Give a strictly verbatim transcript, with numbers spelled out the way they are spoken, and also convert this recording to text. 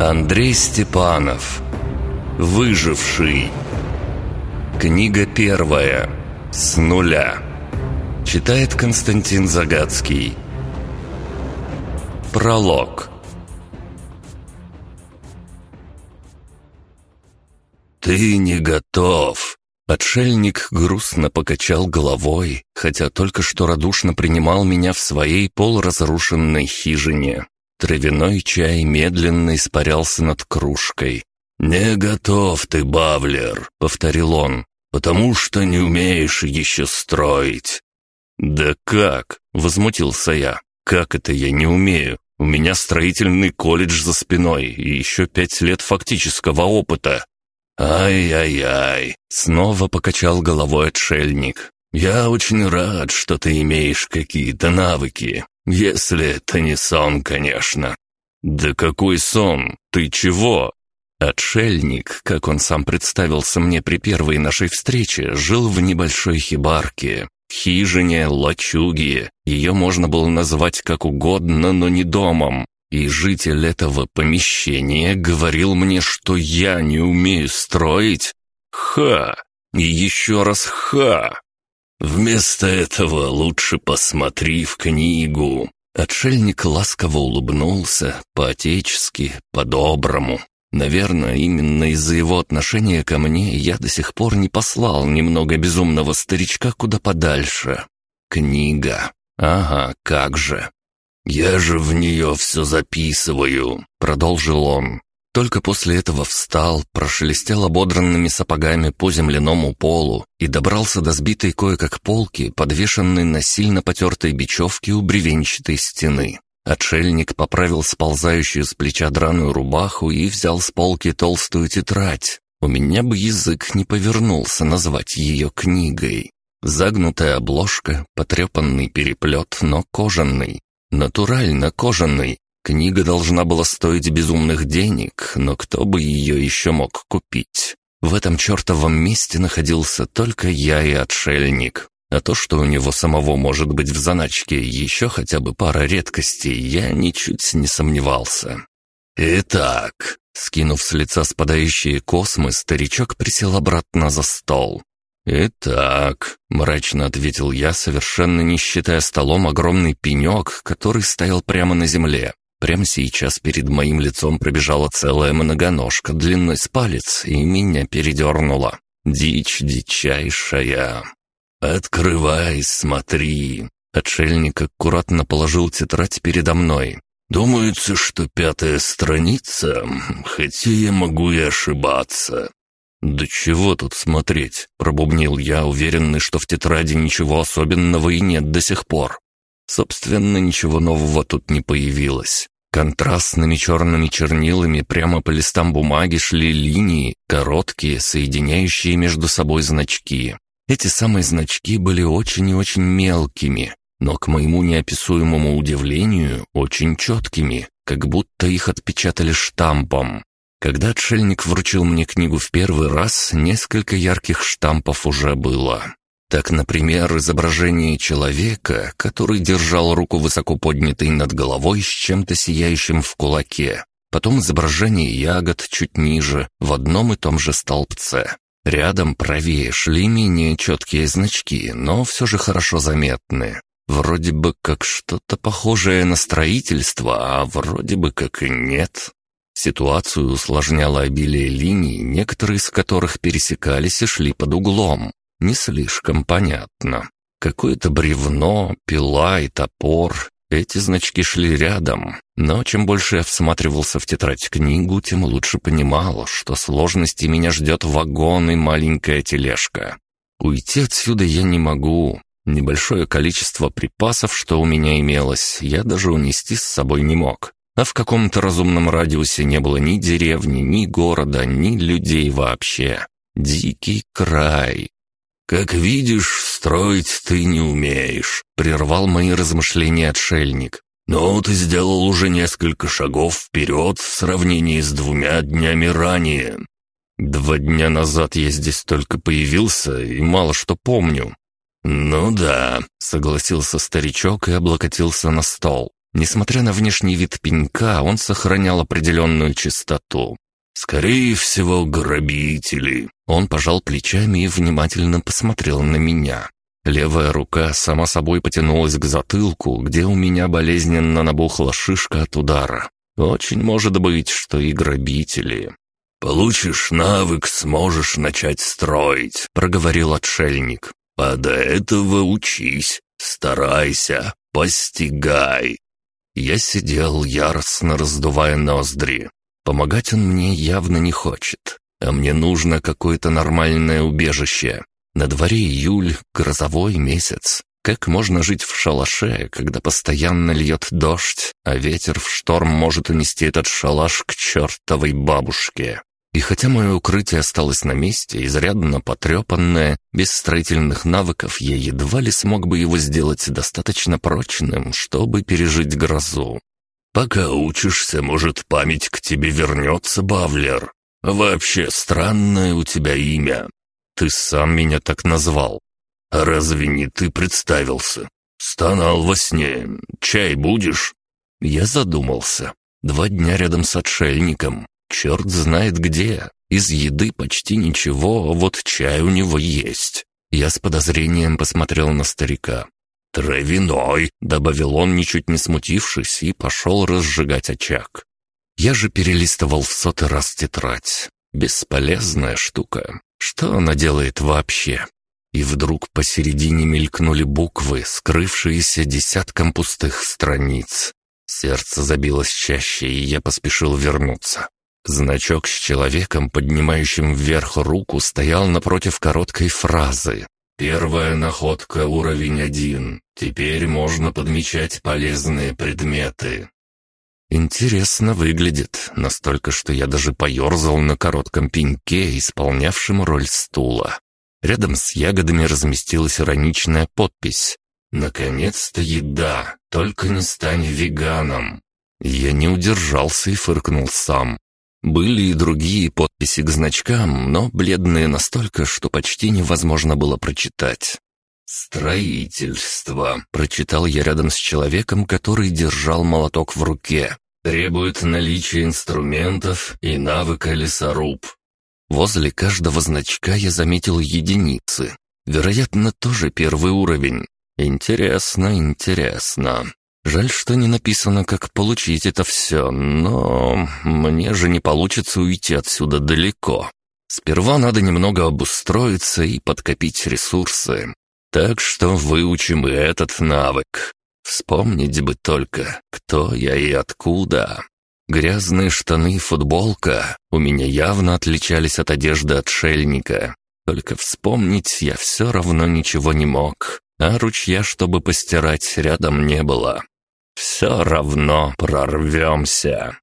Андрей Степанов. Выживший. Книга первая. С нуля. Читает Константин Загадский. Пролог. «Ты не готов!» Отшельник грустно покачал головой, хотя только что радушно принимал меня в своей полуразрушенной хижине. Травяной чай медленно испарялся над кружкой. «Не готов ты, Бавлер», — повторил он, — «потому что не умеешь еще строить». «Да как?» — возмутился я. «Как это я не умею? У меня строительный колледж за спиной и еще пять лет фактического опыта». «Ай-яй-яй», — снова покачал головой отшельник. «Я очень рад, что ты имеешь какие-то навыки, если это не сон, конечно». «Да какой сон? Ты чего?» Отшельник, как он сам представился мне при первой нашей встрече, жил в небольшой хибарке, хижине, лачуге. Ее можно было назвать как угодно, но не домом. И житель этого помещения говорил мне, что я не умею строить. Ха! И еще раз ха! Вместо этого лучше посмотри в книгу. Отшельник ласково улыбнулся, по-отечески, по-доброму. Наверное, именно из-за его отношения ко мне я до сих пор не послал немного безумного старичка куда подальше. Книга. Ага, как же. «Я же в нее все записываю», — продолжил он. Только после этого встал, прошелестел ободранными сапогами по земляному полу и добрался до сбитой кое-как полки, подвешенной на сильно потертой бечевке у бревенчатой стены. Отшельник поправил сползающую с плеча драную рубаху и взял с полки толстую тетрадь. У меня бы язык не повернулся назвать ее книгой. Загнутая обложка, потрепанный переплет, но кожаный. Натурально кожаный. Книга должна была стоить безумных денег, но кто бы ее еще мог купить? В этом чертовом месте находился только я и отшельник. А то, что у него самого может быть в заначке еще хотя бы пара редкостей, я ничуть не сомневался. «Итак», — скинув с лица спадающие космы, старичок присел обратно за стол. «Итак», — мрачно ответил я, совершенно не считая столом огромный пенек, который стоял прямо на земле. Прямо сейчас перед моим лицом пробежала целая многоножка длиной с палец, и меня передернуло. Дичь дичайшая. «Открывай, смотри». Отшельник аккуратно положил тетрадь передо мной. «Думается, что пятая страница, хотя я могу и ошибаться». «Да чего тут смотреть?» — пробубнил я, уверенный, что в тетради ничего особенного и нет до сих пор. Собственно, ничего нового тут не появилось. Контрастными черными чернилами прямо по листам бумаги шли линии, короткие, соединяющие между собой значки. Эти самые значки были очень и очень мелкими, но, к моему неописуемому удивлению, очень четкими, как будто их отпечатали штампом. Когда отшельник вручил мне книгу в первый раз, несколько ярких штампов уже было. Так, например, изображение человека, который держал руку высоко поднятой над головой с чем-то сияющим в кулаке. Потом изображение ягод чуть ниже, в одном и том же столбце. Рядом правее шли менее четкие значки, но все же хорошо заметны. Вроде бы как что-то похожее на строительство, а вроде бы как и нет. Ситуацию усложняло обилие линий, некоторые из которых пересекались и шли под углом. Не слишком понятно. Какое-то бревно, пила и топор. Эти значки шли рядом. Но чем больше я всматривался в тетрадь книгу, тем лучше понимал, что сложности меня ждет вагон и маленькая тележка. Уйти отсюда я не могу. Небольшое количество припасов, что у меня имелось, я даже унести с собой не мог. А в каком-то разумном радиусе не было ни деревни, ни города, ни людей вообще. Дикий край. «Как видишь, строить ты не умеешь», — прервал мои размышления отшельник. «Но ты сделал уже несколько шагов вперед в сравнении с двумя днями ранее». «Два дня назад я здесь только появился и мало что помню». «Ну да», — согласился старичок и облокотился на стол. Несмотря на внешний вид пенька, он сохранял определенную чистоту. «Скорее всего, грабители». Он пожал плечами и внимательно посмотрел на меня. Левая рука сама собой потянулась к затылку, где у меня болезненно набухла шишка от удара. Очень может быть, что и грабители. «Получишь навык, сможешь начать строить», — проговорил отшельник. «А до этого учись, старайся, постигай». Я сидел, яростно раздувая ноздри. Помогать он мне явно не хочет, а мне нужно какое-то нормальное убежище. На дворе июль, грозовой месяц. Как можно жить в шалаше, когда постоянно льет дождь, а ветер в шторм может унести этот шалаш к чертовой бабушке? И хотя мое укрытие осталось на месте, изрядно потрепанное, без строительных навыков, я едва ли смог бы его сделать достаточно прочным, чтобы пережить грозу. «Пока учишься, может, память к тебе вернется, Бавлер. Вообще, странное у тебя имя. Ты сам меня так назвал. А разве не ты представился? Стонал во сне. Чай будешь?» Я задумался. Два дня рядом с отшельником. Черт знает где. Из еды почти ничего, а вот чай у него есть. Я с подозрением посмотрел на старика. «Травяной», — добавил он, ничуть не смутившись, и пошел разжигать очаг. Я же перелистывал в сотый раз тетрадь. Бесполезная штука. Что она делает вообще? И вдруг посередине мелькнули буквы, скрывшиеся десятком пустых страниц. Сердце забилось чаще, и я поспешил вернуться. Значок с человеком, поднимающим вверх руку, стоял напротив короткой фразы. «Первая находка, уровень один. Теперь можно подмечать полезные предметы». Интересно выглядит, настолько, что я даже поерзал на коротком пеньке, исполнявшем роль стула. Рядом с ягодами разместилась ироничная подпись. «Наконец-то еда, только не стань веганом». Я не удержался и фыркнул сам. Были и другие подписи к значкам, но бледные настолько, что почти невозможно было прочитать. «Строительство», — прочитал я рядом с человеком, который держал молоток в руке. «Требует наличия инструментов и навыка лесоруб». Возле каждого значка я заметил единицы. Вероятно, тоже первый уровень. Интересно, интересно. Жаль, что не написано, как получить это все, но мне же не получится уйти отсюда далеко. Сперва надо немного обустроиться и подкопить ресурсы. Так что выучим и этот навык. Вспомнить бы только, кто я и откуда. Грязные штаны и футболка у меня явно отличались от одежды отшельника. Только вспомнить я все равно ничего не мог, а ручья, чтобы постирать, рядом не было. Все равно прорвемся.